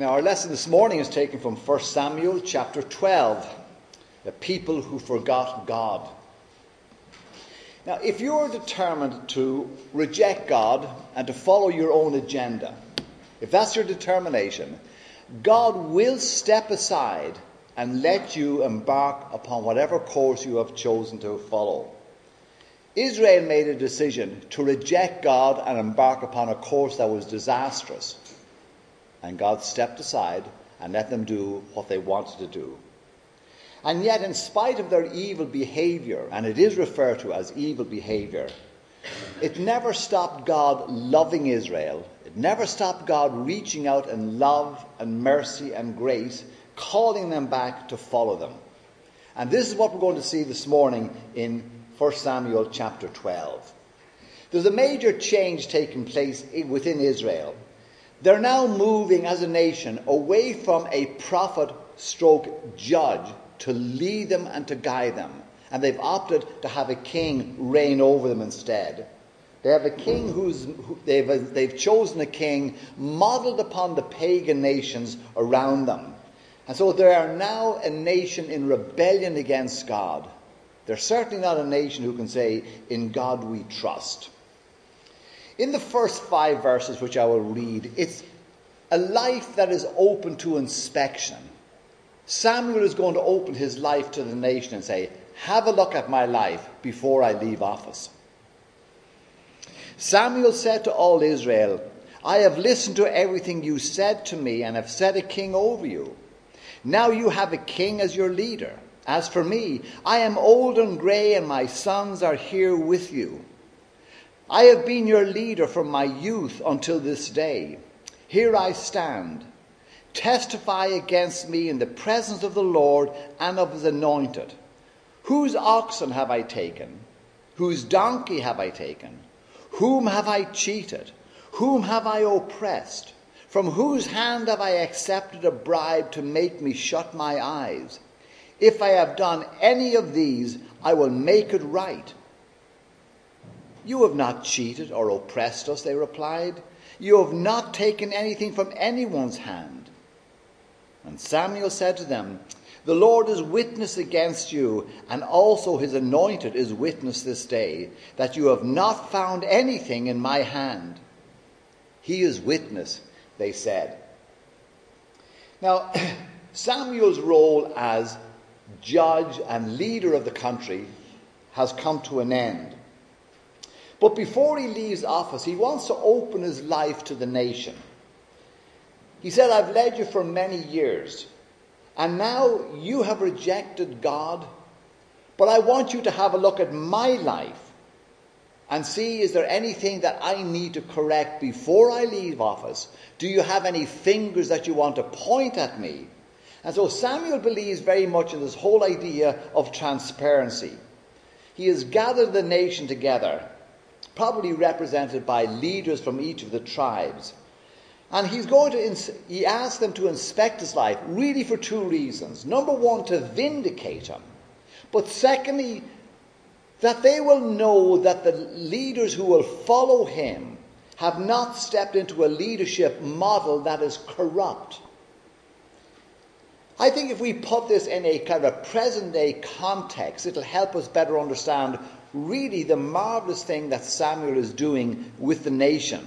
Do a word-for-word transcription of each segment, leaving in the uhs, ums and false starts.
Now, our lesson this morning is taken from First Samuel chapter twelve, the people who forgot God. Now, if you're determined to reject God and to follow your own agenda, if that's your determination, God will step aside and let you embark upon whatever course you have chosen to follow. Israel made a decision to reject God and embark upon a course that was disastrous. And God stepped aside and let them do what they wanted to do. And yet, in spite of their evil behavior, and it is referred to as evil behavior, it never stopped God loving Israel. It never stopped God reaching out in love and mercy and grace, calling them back to follow them. And this is what we're going to see this morning in First Samuel chapter twelve. There's a major change taking place within Israel. They're now moving as a nation away from a prophet stroke judge to lead them and to guide them. And they've opted to have a king reign over them instead. They have a king who's, who, they've, they've chosen a king modeled upon the pagan nations around them. And so they are now a nation in rebellion against God. They're certainly not a nation who can say, "In God we trust." In the first five verses which I will read, it's a life that is open to inspection. Samuel is going to open his life to the nation and say, "Have a look at my life before I leave office." Samuel said to all Israel, "I have listened to everything you said to me and have set a king over you. Now you have a king as your leader. As for me, I am old and grey and my sons are here with you. I have been your leader from my youth until this day. Here I stand. Testify against me in the presence of the Lord and of his anointed. Whose oxen have I taken? Whose donkey have I taken? Whom have I cheated? Whom have I oppressed? From whose hand have I accepted a bribe to make me shut my eyes? If I have done any of these, I will make it right." "You have not cheated or oppressed us," they replied. "You have not taken anything from anyone's hand." And Samuel said to them, "The Lord is witness against you, and also his anointed is witness this day, that you have not found anything in my hand." "He is witness," they said. Now, Samuel's role as judge and leader of the country has come to an end. But before he leaves office, he wants to open his life to the nation. He said, "I've led you for many years, and now you have rejected God, but I want you to have a look at my life and see, is there anything that I need to correct before I leave office? Do you have any fingers that you want to point at me?" And so Samuel believes very much in this whole idea of transparency. He has gathered the nation together, probably represented by leaders from each of the tribes. And he's going to, ins- he asks them to inspect his life, really for two reasons. Number one, to vindicate him. But secondly, that they will know that the leaders who will follow him have not stepped into a leadership model that is corrupt. I think if we put this in a kind of a present-day context, it'll help us better understand really the marvelous thing that Samuel is doing with the nation.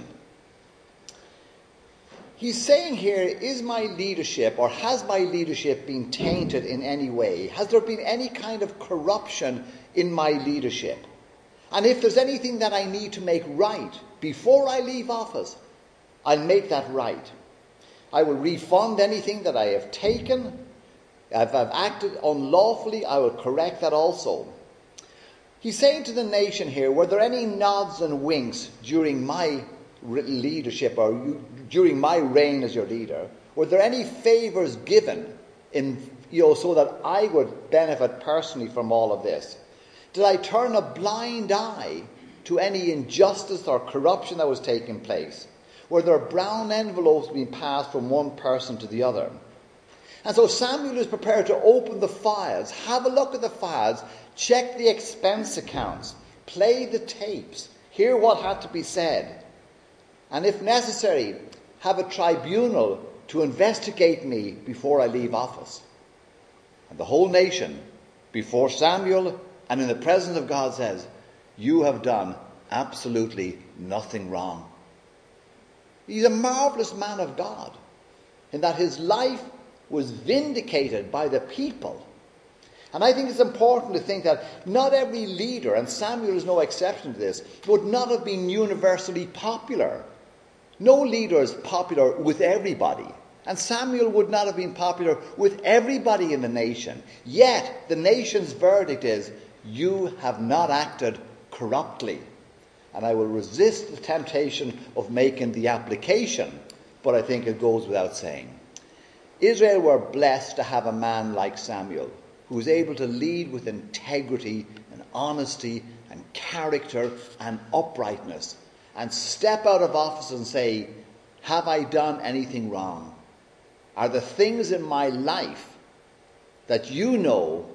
He's saying here, is my leadership, or has my leadership been tainted in any way? Has there been any kind of corruption in my leadership? And if there's anything that I need to make right before I leave office, I'll make that right. I will refund anything that I have taken. If I've acted unlawfully, I will correct that also. He's saying to the nation here, were there any nods and winks during my leadership or during my reign as your leader? Were there any favors given in, you know, so that I would benefit personally from all of this? Did I turn a blind eye to any injustice or corruption that was taking place? Were there brown envelopes being passed from one person to the other? And so Samuel is prepared to open the files, have a look at the files, check the expense accounts, play the tapes, hear what had to be said, and if necessary, have a tribunal to investigate me before I leave office. And the whole nation, before Samuel and in the presence of God, says, you have done absolutely nothing wrong. He's a marvelous man of God in that his life was vindicated by the people. And I think it's important to think that not every leader, and Samuel is no exception to this, would not have been universally popular. No leader is popular with everybody. And Samuel would not have been popular with everybody in the nation. Yet, the nation's verdict is, you have not acted corruptly. And I will resist the temptation of making the application, but I think it goes without saying. Israel were blessed to have a man like Samuel, who was able to lead with integrity and honesty and character and uprightness, and step out of office and say, have I done anything wrong? Are the things in my life that you know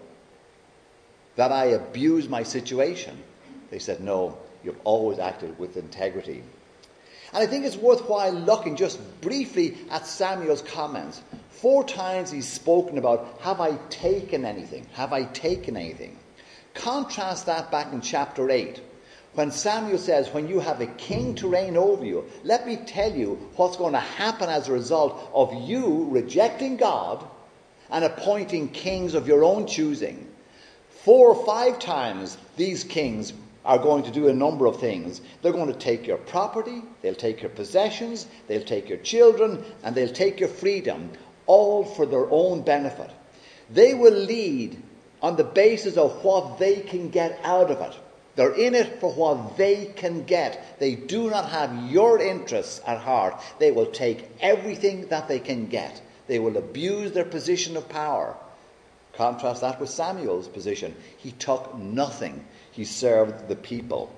that I abuse my situation? They said, no, you've always acted with integrity. And I think it's worthwhile looking just briefly at Samuel's comments. Four times he's spoken about, have I taken anything? Have I taken anything? Contrast that back in chapter eight, when Samuel says, when you have a king to reign over you, let me tell you what's going to happen as a result of you rejecting God and appointing kings of your own choosing. Four or five times these kings are going to do a number of things. They're going to take your property, they'll take your possessions, they'll take your children, and they'll take your freedom, all for their own benefit. They will lead on the basis of what they can get out of it. They're in it for what they can get. They do not have your interests at heart. They will take everything that they can get. They will abuse their position of power. Contrast that with Samuel's position. He took nothing. He served the people.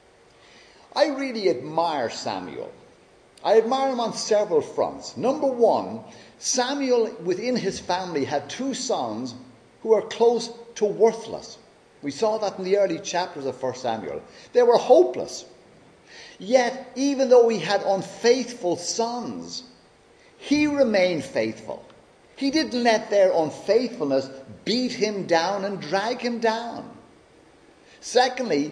I really admire Samuel. I admire him on several fronts. Number one, Samuel within his family had two sons who were close to worthless. We saw that in the early chapters of First Samuel. They were hopeless. Yet, even though he had unfaithful sons, he remained faithful. He didn't let their unfaithfulness beat him down and drag him down. Secondly,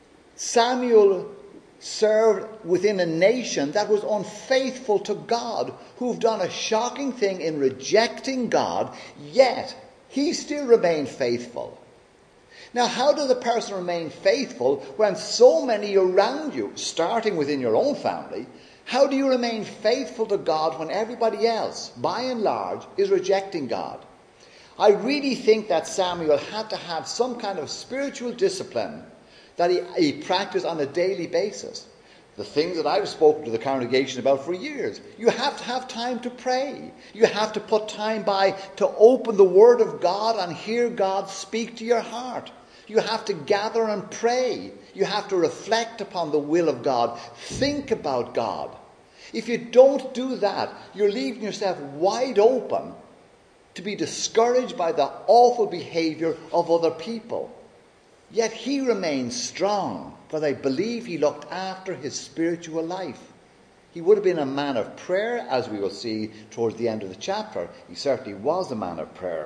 Samuel served within a nation that was unfaithful to God, who've done a shocking thing in rejecting God, yet he still remained faithful. Now, how does a person remain faithful when so many around you, starting within your own family, how do you remain faithful to God when everybody else, by and large, is rejecting God? I really think that Samuel had to have some kind of spiritual discipline that he, he practiced on a daily basis. The things that I've spoken to the congregation about for years. You have to have time to pray. You have to put time by to open the Word of God and hear God speak to your heart. You have to gather and pray. You have to reflect upon the will of God. Think about God. If you don't do that, you're leaving yourself wide open to be discouraged by the awful behavior of other people. Yet he remained strong, for I believe he looked after his spiritual life. He would have been a man of prayer, as we will see towards the end of the chapter. He certainly was a man of prayer.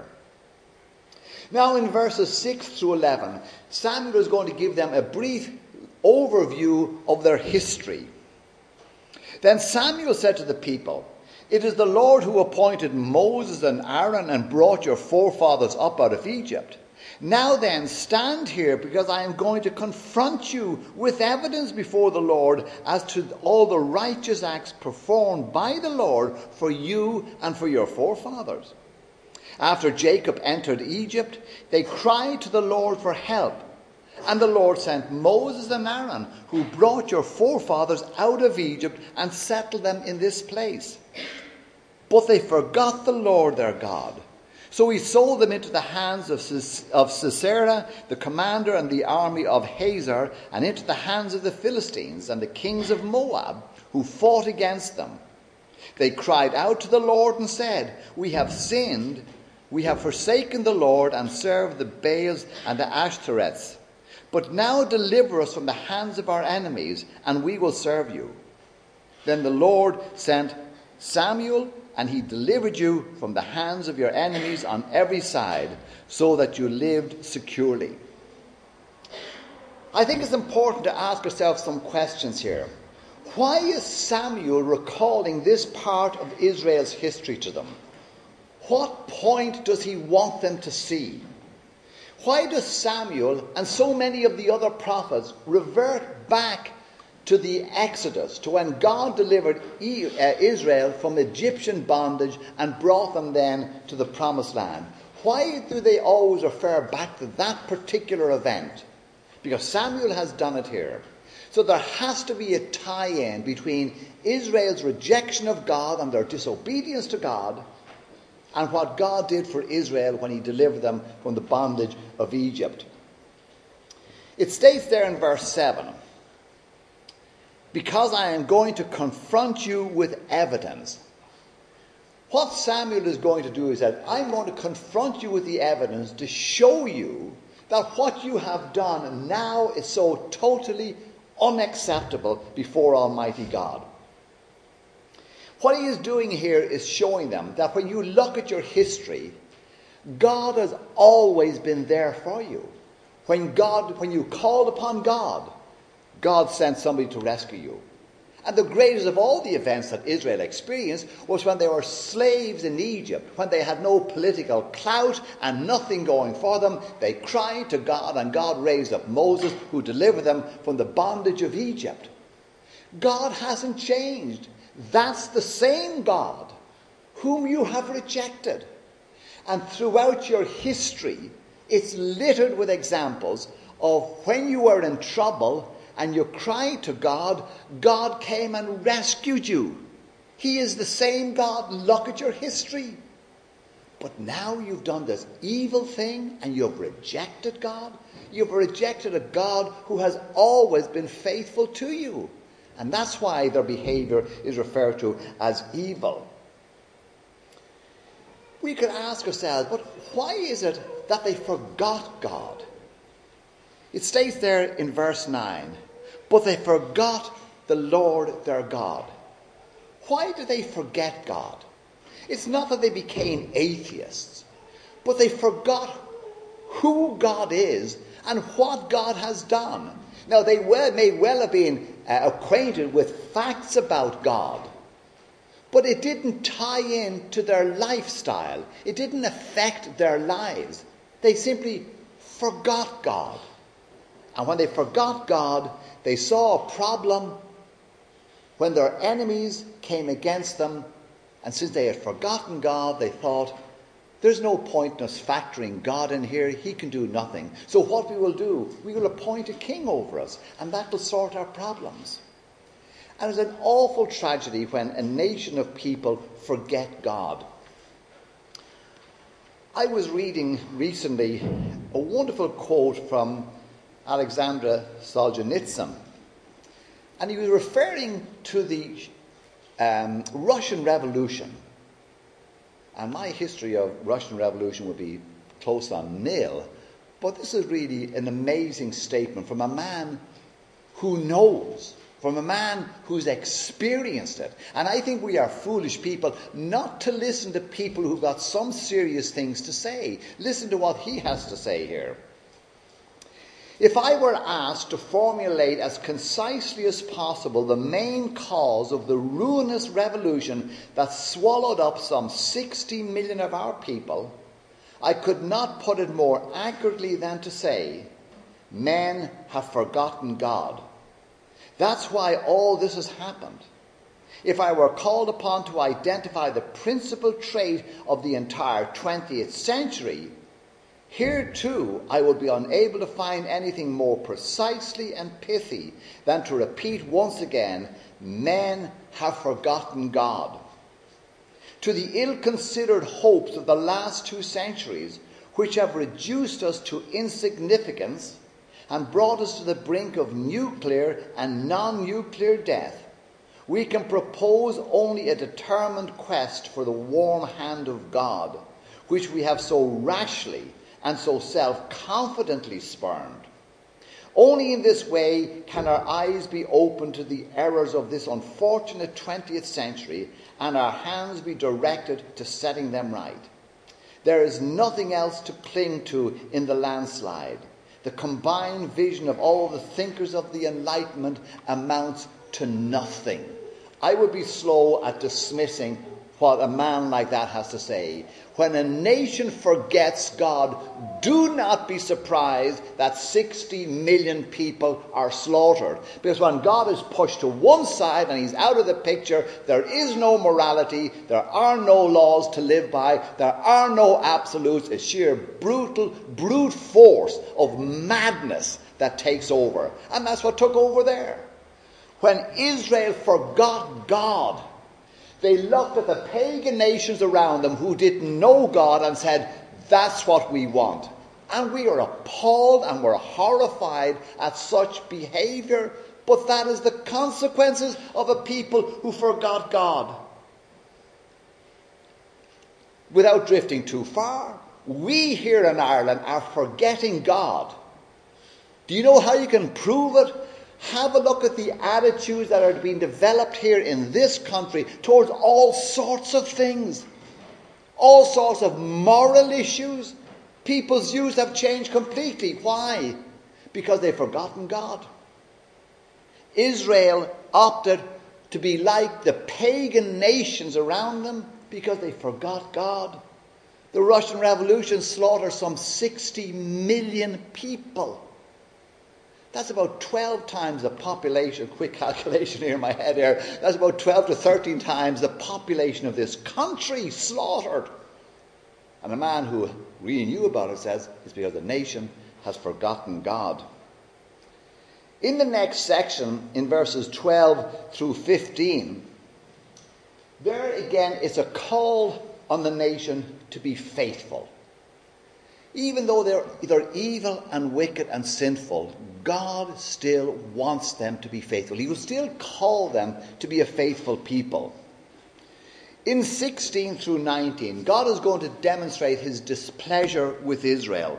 Now in verses six through eleven, Samuel is going to give them a brief overview of their history. Then Samuel said to the people, "It is the Lord who appointed Moses and Aaron and brought your forefathers up out of Egypt. Now then, stand here, because I am going to confront you with evidence before the Lord as to all the righteous acts performed by the Lord for you and for your forefathers. After Jacob entered Egypt, they cried to the Lord for help. And the Lord sent Moses and Aaron, who brought your forefathers out of Egypt and settled them in this place. But they forgot the Lord their God. So he sold them into the hands of Sisera, the commander and the army of Hazor, and into the hands of the Philistines and the kings of Moab, who fought against them. They cried out to the Lord and said, 'We have sinned. We have forsaken the Lord and served the Baals and the Ashtoreths. But now deliver us from the hands of our enemies, and we will serve you.' Then the Lord sent Samuel and he delivered you from the hands of your enemies on every side, so that you lived securely. I think it's important to ask ourselves some questions here. Why is Samuel recalling this part of Israel's history to them? What point does he want them to see? Why does Samuel and so many of the other prophets revert back to the Exodus, to when God delivered Israel from Egyptian bondage and brought them then to the Promised Land? Why do they always refer back to that particular event? Because Samuel has done it here. So there has to be a tie-in between Israel's rejection of God and their disobedience to God and what God did for Israel when he delivered them from the bondage of Egypt. It states there in verse seven, because I am going to confront you with evidence. What Samuel is going to do is that I'm going to confront you with the evidence to show you that what you have done now is so totally unacceptable before Almighty God. What he is doing here is showing them that when you look at your history, God has always been there for you. When God, when you called upon God, God sent somebody to rescue you. And the greatest of all the events that Israel experienced was when they were slaves in Egypt, when they had no political clout and nothing going for them. They cried to God, and God raised up Moses, who delivered them from the bondage of Egypt. God hasn't changed. That's the same God whom you have rejected. And throughout your history, it's littered with examples of when you were in trouble and you cried to God, God came and rescued you. He is the same God. Look at your history. But now you've done this evil thing and you've rejected God. You've rejected a God who has always been faithful to you. And that's why their behavior is referred to as evil. We could ask ourselves, but why is it that they forgot God? It states there in verse nine, but they forgot the Lord their God. Why did they forget God? It's not that they became atheists, but they forgot who God is and what God has done. Now, they well, may well have been uh, acquainted with facts about God, but it didn't tie in to their lifestyle. It didn't affect their lives. They simply forgot God. And when they forgot God, they saw a problem when their enemies came against them. And since they had forgotten God, they thought, there's no point in us factoring God in here. He can do nothing. So what we will do, we will appoint a king over us, and that will sort our problems. And it's an awful tragedy when a nation of people forget God. I was reading recently a wonderful quote from Alexander Solzhenitsyn, and he was referring to the um, Russian Revolution. And my history of Russian Revolution would be close on nil, but this is really an amazing statement from a man who knows, from a man who's experienced it. And I think we are foolish people not to listen to people who've got some serious things to say. Listen to what he has to say here. If I were asked to formulate as concisely as possible the main cause of the ruinous revolution that swallowed up some sixty million of our people, I could not put it more accurately than to say, men have forgotten God. That's why all this has happened. If I were called upon to identify the principal trait of the entire twentieth century, here too I would be unable to find anything more precisely and pithy than to repeat once again, men have forgotten God. To the ill-considered hopes of the last two centuries, which have reduced us to insignificance and brought us to the brink of nuclear and non-nuclear death, we can propose only a determined quest for the warm hand of God, which we have so rashly and so self-confidently spurned. Only in this way can our eyes be opened to the errors of this unfortunate twentieth century and our hands be directed to setting them right. There is nothing else to cling to in the landslide. The combined vision of all the thinkers of the Enlightenment amounts to nothing. I would be slow at dismissing what a man like that has to say. When a nation forgets God, do not be surprised that sixty million people are slaughtered. Because when God is pushed to one side and he's out of the picture, there is no morality, there are no laws to live by, there are no absolutes, a sheer brutal, brute force of madness that takes over. And that's what took over there. When Israel forgot God, they looked at the pagan nations around them who didn't know God and said, that's what we want. And we are appalled and we're horrified at such behavior. But that is the consequences of a people who forgot God. Without drifting too far, we here in Ireland are forgetting God. Do you know how you can prove it? Have a look at the attitudes that are being developed here in this country towards all sorts of things. All sorts of moral issues. People's views have changed completely. Why? Because they've forgotten God. Israel opted to be like the pagan nations around them because they forgot God. The Russian Revolution slaughtered some sixty million people. That's about twelve times the population, quick calculation here in my head here, that's about twelve to thirteen times the population of this country slaughtered. And a man who really knew about it says it's because the nation has forgotten God. In the next section, in verses twelve through fifteen, there again is a call on the nation to be faithful. Even though they're, they're evil and wicked and sinful, God still wants them to be faithful. He will still call them to be a faithful people. In sixteen through nineteen, God is going to demonstrate his displeasure with Israel.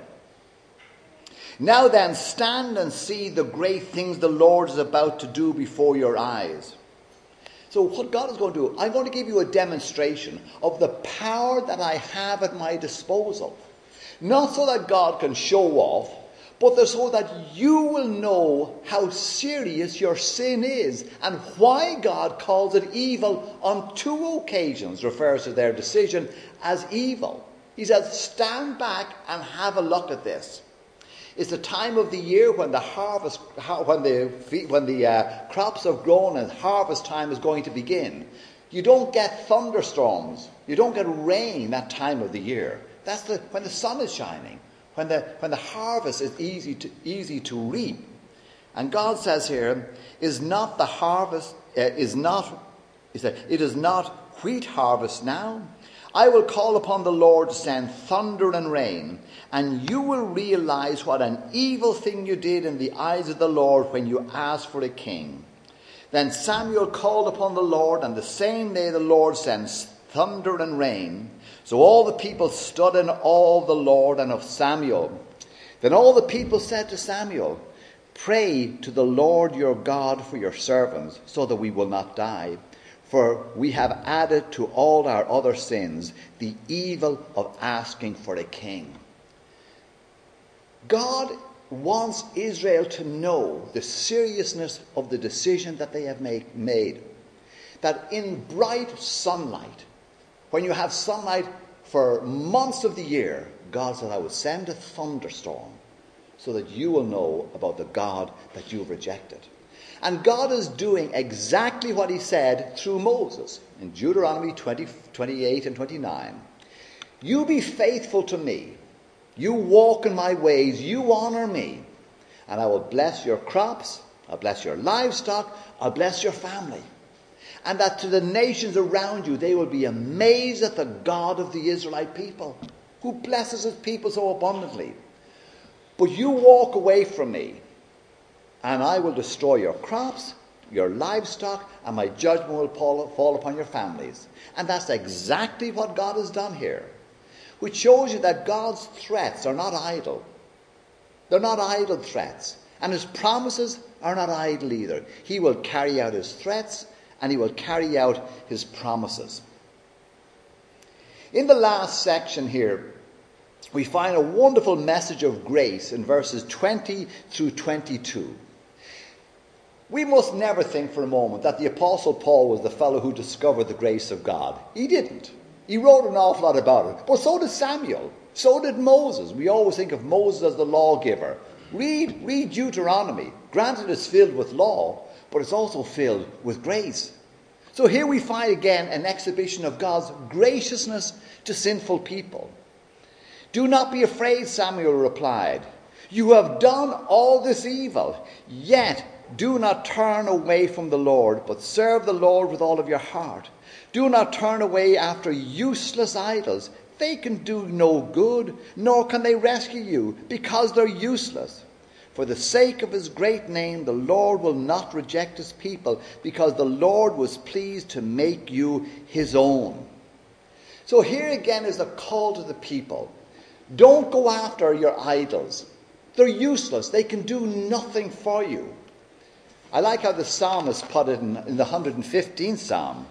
Now then, stand and see the great things the Lord is about to do before your eyes. So what God is going to do, I'm going to give you a demonstration of the power that I have at my disposal. Not so that God can show off, but so that you will know how serious your sin is and why God calls it evil on two occasions, refers to their decision as evil. He says, stand back and have a look at this. It's the time of the year when the harvest, when the, when the uh, crops have grown and harvest time is going to begin. You don't get thunderstorms. You don't get rain that time of the year. That's the, when the sun is shining, when the, when the harvest is easy to, easy to reap. And God says here, is not the harvest, uh, is not, he said, it is not wheat harvest now. I will call upon the Lord to send thunder and rain, and you will realize what an evil thing you did in the eyes of the Lord when you asked for a king. Then Samuel called upon the Lord, and the same day the Lord sends thunder and rain. So all the people stood in awe of the Lord and of Samuel. Then all the people said to Samuel, pray to the Lord your God for your servants, so that we will not die. For we have added to all our other sins the evil of asking for a king. God wants Israel to know the seriousness of the decision that they have make, made. That in bright sunlight, when you have sunlight for months of the year, God said, I will send a thunderstorm so that you will know about the God that you've rejected. And God is doing exactly what he said through Moses in Deuteronomy twenty, twenty-eight and twenty-nine. You be faithful to me. You walk in my ways. You honor me. And I will bless your crops. I'll bless your livestock. I'll bless your family. And that to the nations around you, they will be amazed at the God of the Israelite people, who blesses his people so abundantly. But you walk away from me, and I will destroy your crops, your livestock, and my judgment will fall, fall upon your families. And that's exactly what God has done here, which shows you that God's threats are not idle. They're not idle threats. And his promises are not idle either. He will carry out his threats, and he will carry out his promises. In the last section here, we find a wonderful message of grace in verses twenty through twenty-two. We must never think for a moment that the Apostle Paul was the fellow who discovered the grace of God. He didn't. He wrote an awful lot about it. But so did Samuel. So did Moses. We always think of Moses as the lawgiver. Read, read Deuteronomy. Granted, it's filled with law, but it's also filled with grace. So here we find again an exhibition of God's graciousness to sinful people. "Do not be afraid," Samuel replied. "You have done all this evil, yet do not turn away from the Lord, but serve the Lord with all of your heart. Do not turn away after useless idols. They can do no good, nor can they rescue you, because they're useless. For the sake of his great name, the Lord will not reject his people, because the Lord was pleased to make you his own." So here again is a call to the people. Don't go after your idols. They're useless. They can do nothing for you. I like how the psalmist put it in, in the one hundred fifteenth Psalm.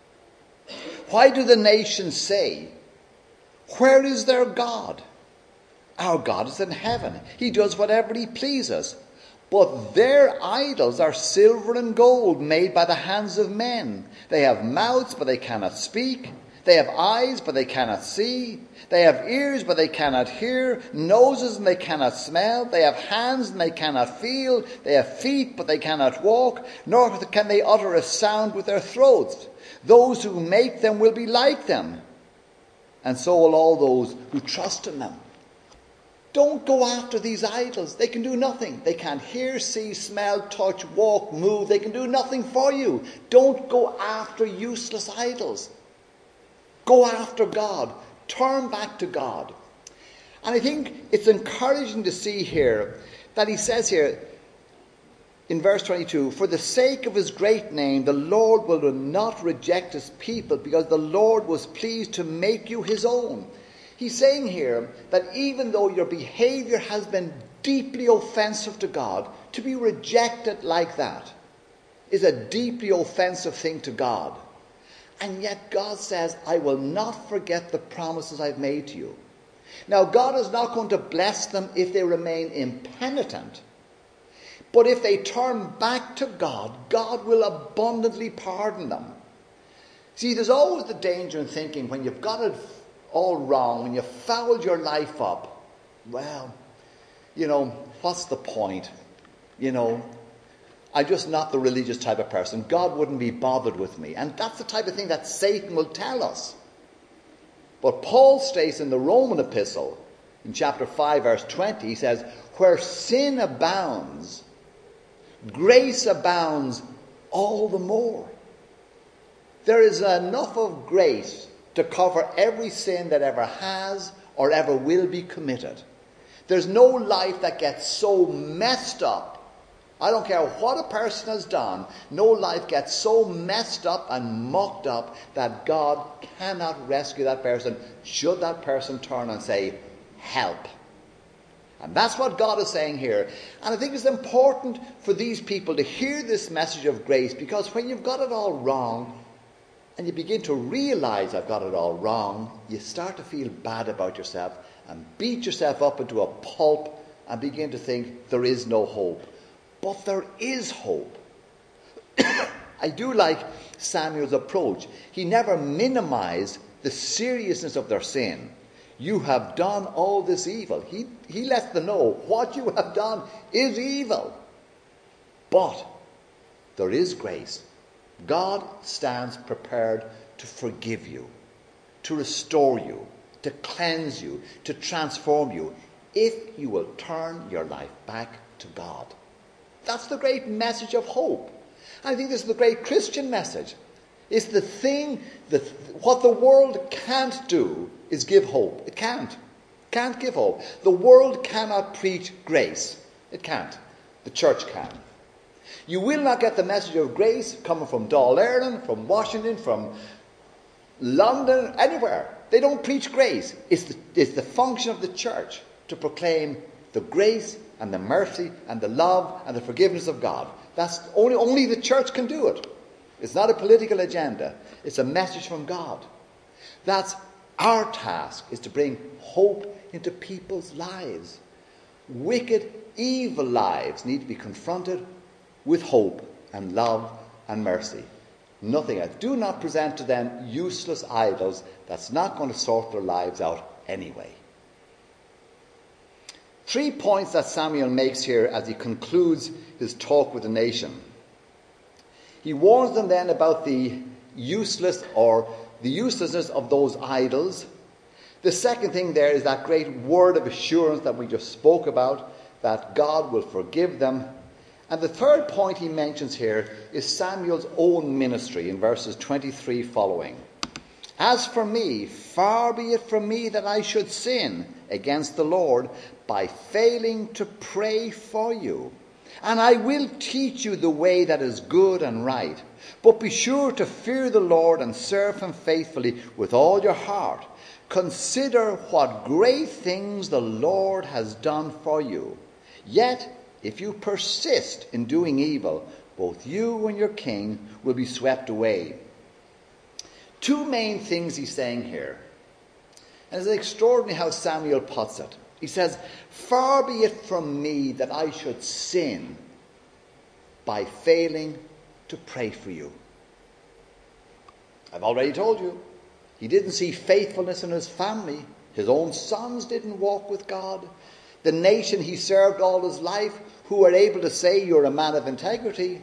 "Why do the nations say, 'Where is their God?' Our God is in heaven. He does whatever he pleases. But their idols are silver and gold made by the hands of men. They have mouths, but they cannot speak. They have eyes, but they cannot see. They have ears, but they cannot hear. Noses, and they cannot smell. They have hands, and they cannot feel. They have feet, but they cannot walk. Nor can they utter a sound with their throats. Those who make them will be like them, and so will all those who trust in them." Don't go after these idols. They can do nothing. They can't hear, see, smell, touch, walk, move. They can do nothing for you. Don't go after useless idols. Go after God. Turn back to God. And I think it's encouraging to see here that he says here in verse twenty-two, "For the sake of his great name, the Lord will not reject his people, because the Lord was pleased to make you his own." He's saying here that even though your behavior has been deeply offensive to God, to be rejected like that is a deeply offensive thing to God. And yet God says, "I will not forget the promises I've made to you." Now, God is not going to bless them if they remain impenitent. But if they turn back to God, God will abundantly pardon them. See, there's always the danger in thinking when you've got it all wrong, when you've fouled your life up, well, you know, what's the point? You know, I'm just not the religious type of person. God wouldn't be bothered with me. And that's the type of thing that Satan will tell us. But Paul states in the Roman epistle, in chapter five, verse twenty, he says, "Where sin abounds, grace abounds all the more." There is enough of grace to cover every sin that ever has or ever will be committed. There's no life that gets so messed up. I don't care what a person has done. No life gets so messed up and mucked up that God cannot rescue that person should that person turn and say, "Help." And that's what God is saying here. And I think it's important for these people to hear this message of grace, because when you've got it all wrong, and you begin to realize I've got it all wrong, you start to feel bad about yourself and beat yourself up into a pulp and begin to think there is no hope. But there is hope. I do like Samuel's approach. He never minimized the seriousness of their sin. You have done all this evil. He, he lets them know what you have done is evil. But there is grace. God stands prepared to forgive you, to restore you, to cleanse you, to transform you, if you will turn your life back to God. That's the great message of hope. I think this is the great Christian message. It's the thing that what the world can't do is give hope. It can't. Can't give hope. The world cannot preach grace. It can't. The church can. You will not get the message of grace coming from Dáil Éireann, from Washington, from London, anywhere. They don't preach grace. It's the, it's the function of the church to proclaim the grace and the mercy and the love and the forgiveness of God. That's only, only the church can do it. It's not a political agenda. It's a message from God. That's our task, is to bring hope into people's lives. Wicked, evil lives need to be confronted with hope and love and mercy. Nothing else. Do not present to them useless idols. That's not going to sort their lives out anyway. Three points that Samuel makes here as he concludes his talk with the nation. He warns them then about the useless or the uselessness of those idols. The second thing there is that great word of assurance that we just spoke about, that God will forgive them. And the third point he mentions here is Samuel's own ministry in verses twenty-three following. As for me, far be it from me that I should sin against the Lord by failing to pray for you. And I will teach you the way that is good and right. But be sure to fear the Lord and serve him faithfully with all your heart. Consider what great things the Lord has done for you. Yet, if you persist in doing evil, both you and your king will be swept away. Two main things he's saying here. And it's extraordinary how Samuel puts it. He says, far be it from me that I should sin by failing to pray for you. I've already told you, he didn't see faithfulness in his family. His own sons didn't walk with God. The nation he served all his life, who were able to say, you're a man of integrity,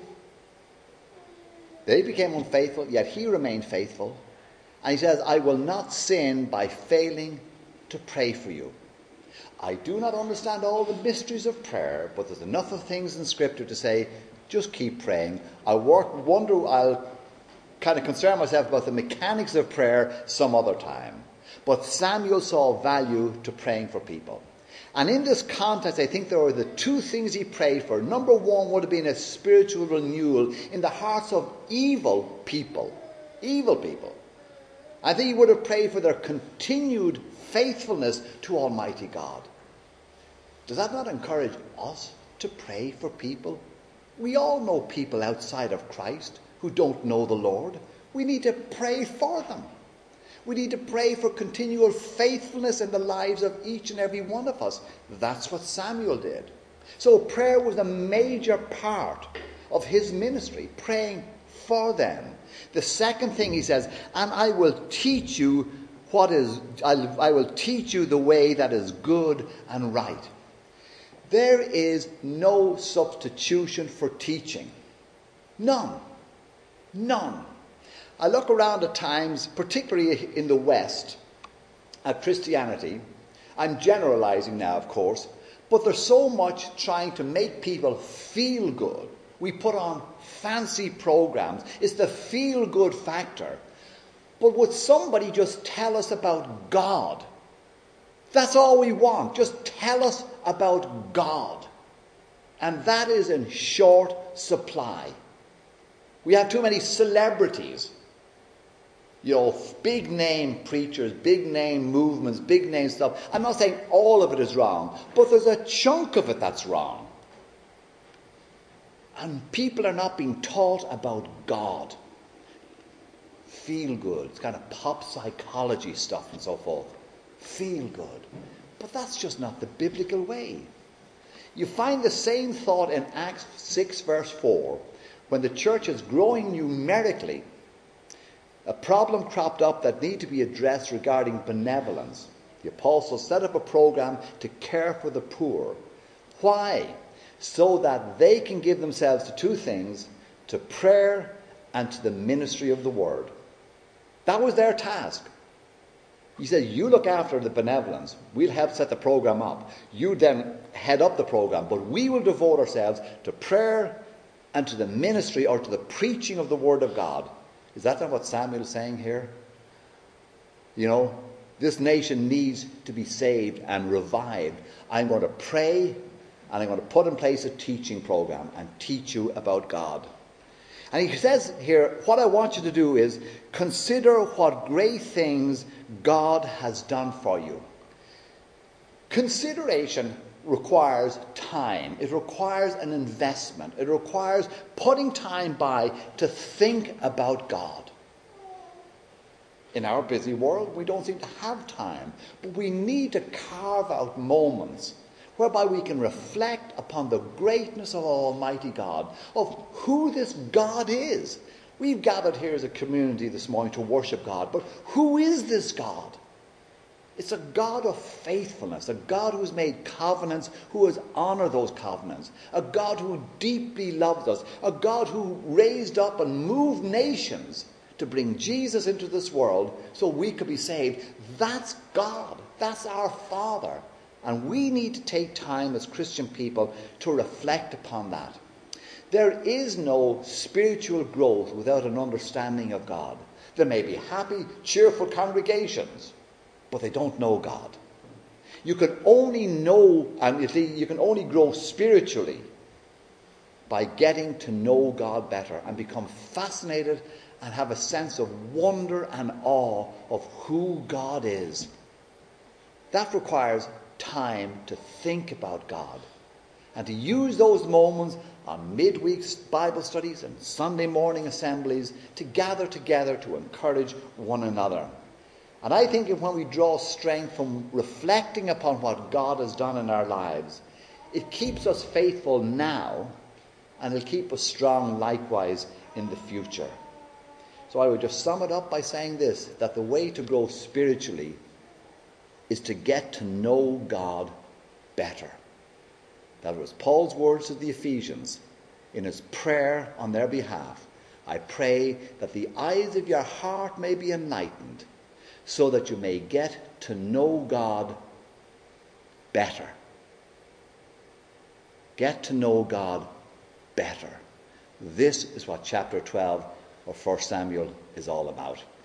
they became unfaithful, yet he remained faithful. And he says, I will not sin by failing to pray for you. I do not understand all the mysteries of prayer, but there's enough of things in Scripture to say, just keep praying. I work, wonder, I'll kind of concern myself about the mechanics of prayer some other time. But Samuel saw value to praying for people. And in this context, I think there were the two things he prayed for. Number one would have been a spiritual renewal in the hearts of evil people. Evil people. I think he would have prayed for their continued faithfulness to Almighty God. Does that not encourage us to pray for people? We all know people outside of Christ who don't know the Lord. We need to pray for them. We need to pray for continual faithfulness in the lives of each and every one of us. That's what Samuel did. So prayer was a major part of his ministry, praying for them. The second thing he says, and I will teach you what is, I'll, I will teach you the way that is good and right. There is no substitution for teaching. None. None. I look around at times, particularly in the West, at Christianity. I'm generalizing now, of course, but there's so much trying to make people feel good. We put on fancy programs. It's the feel-good factor. But would somebody just tell us about God? That's all we want. Just tell us about God. And that is in short supply. We have too many celebrities. You know, big name preachers, big name movements, big name stuff. I'm not saying all of it is wrong, but there's a chunk of it that's wrong. And people are not being taught about God. Feel good. It's kind of pop psychology stuff and so forth. Feel good. But that's just not the biblical way. You find the same thought in Acts six verse four. When the church is growing numerically, a problem cropped up that needed to be addressed regarding benevolence. The apostles set up a program to care for the poor. Why? So that they can give themselves to two things, to prayer and to the ministry of the word. That was their task. He said, you look after the benevolence. We'll help set the program up. You then head up the program. But we will devote ourselves to prayer and to the ministry or to the preaching of the word of God. Is that not what Samuel is saying here? You know, this nation needs to be saved and revived. I'm going to pray and I'm going to put in place a teaching program and teach you about God. And he says here, what I want you to do is consider what great things God has done for you. Consideration requires time. It requires an investment. It requires putting time by to think about God. In our busy world, we don't seem to have time, but we need to carve out moments whereby we can reflect upon the greatness of Almighty God, of who this God is. We've gathered here as a community this morning to worship God, but who is this God? It's a God of faithfulness, a God who has made covenants, who has honoured those covenants, a God who deeply loves us, a God who raised up and moved nations to bring Jesus into this world so we could be saved. That's God. That's our Father. And we need to take time as Christian people to reflect upon that. There is no spiritual growth without an understanding of God. There may be happy, cheerful congregations, but they don't know God. You can only know, and you can only grow spiritually by getting to know God better and become fascinated and have a sense of wonder and awe of who God is. That requires time to think about God and to use those moments on midweek Bible studies and Sunday morning assemblies to gather together to encourage one another. And I think when we draw strength from reflecting upon what God has done in our lives, it keeps us faithful now, and it'll keep us strong likewise in the future. So I would just sum it up by saying this, that the way to grow spiritually is to get to know God better. That was Paul's words to the Ephesians in his prayer on their behalf. I pray that the eyes of your heart may be enlightened, so that you may get to know God better. Get to know God better. This is what chapter twelve of First Samuel is all about.